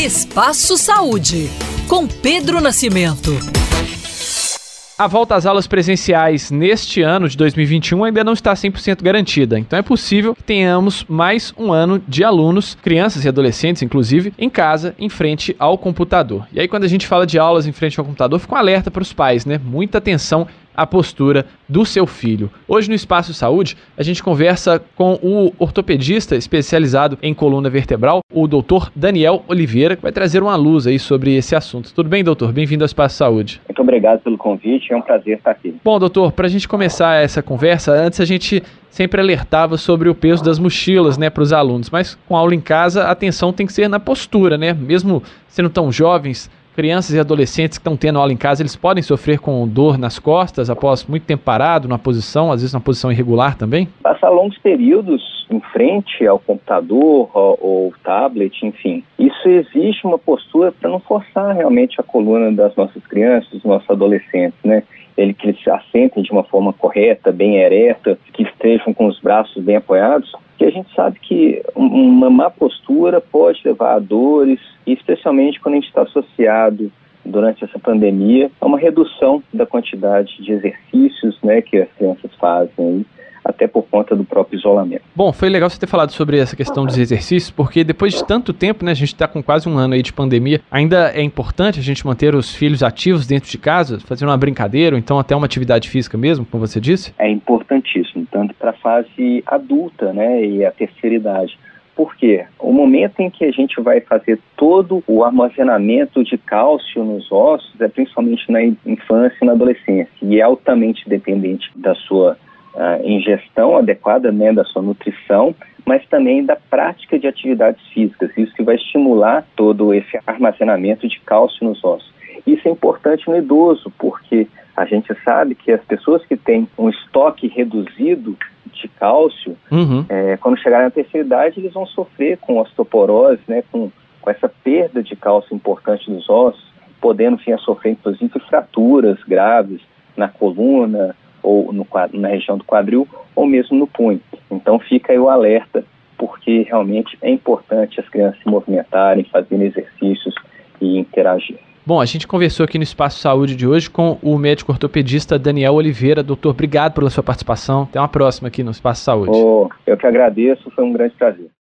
Espaço Saúde, com Pedro Nascimento. A volta às aulas presenciais neste ano de 2021 ainda não está 100% garantida, então é possível que tenhamos mais um ano de alunos, crianças e adolescentes inclusive, em casa, em frente ao computador. E aí quando a gente fala de aulas em frente ao computador, fica um alerta para os pais, né? Muita atenção à postura do seu filho. Hoje no Espaço Saúde, a gente conversa com o ortopedista especializado em coluna vertebral, o doutor Daniel Oliveira, que vai trazer uma luz aí sobre esse assunto. Tudo bem, doutor? Bem-vindo ao Espaço Saúde. Muito obrigado pelo convite, é um prazer estar aqui. Bom, doutor, para a gente começar essa conversa, antes a gente sempre alertava sobre o peso das mochilas, né, para os alunos, mas com aula em casa, a atenção tem que ser na postura, né? Mesmo sendo tão jovens, crianças e adolescentes que estão tendo aula em casa, eles podem sofrer com dor nas costas após muito tempo parado numa posição, às vezes numa posição irregular também? Passar longos períodos em frente ao computador ou tablet, enfim, isso exige uma postura para não forçar realmente a coluna das nossas crianças, dos nossos adolescentes, né? Que eles se assentem de uma forma correta, bem ereta, que estejam com os braços bem apoiados, porque a gente sabe que uma má postura pode levar a dores, e especialmente quando a gente está associado durante essa pandemia a uma redução da quantidade de exercícios, né, que as crianças fazem aí, até por conta do próprio isolamento. Bom, foi legal você ter falado sobre essa questão dos exercícios, porque depois de tanto tempo, né, a gente está com quase um ano aí de pandemia, ainda é importante a gente manter os filhos ativos dentro de casa, fazer uma brincadeira, ou então até uma atividade física mesmo, como você disse? É importantíssimo, tanto para a fase adulta, né, e a terceira idade. Por quê? O momento em que a gente vai fazer todo o armazenamento de cálcio nos ossos é principalmente na infância e na adolescência, e é altamente dependente da sua ingestão adequada, né, da sua nutrição, mas também da prática de atividades físicas. Isso que vai estimular todo esse armazenamento de cálcio nos ossos. Isso é importante no idoso, porque a gente sabe que as pessoas que têm um estoque reduzido de cálcio, quando chegarem na terceira idade, eles vão sofrer com osteoporose, né, com essa perda de cálcio importante dos ossos, podendo vir a sofrer, inclusive, fraturas graves na coluna, ou na região do quadril, ou mesmo no punho. Então fica aí o alerta, porque realmente é importante as crianças se movimentarem, fazerem exercícios e interagir. Bom, a gente conversou aqui no Espaço Saúde de hoje com o médico ortopedista Daniel Oliveira. Doutor, obrigado pela sua participação. Até uma próxima aqui no Espaço Saúde. Eu que agradeço, foi um grande prazer.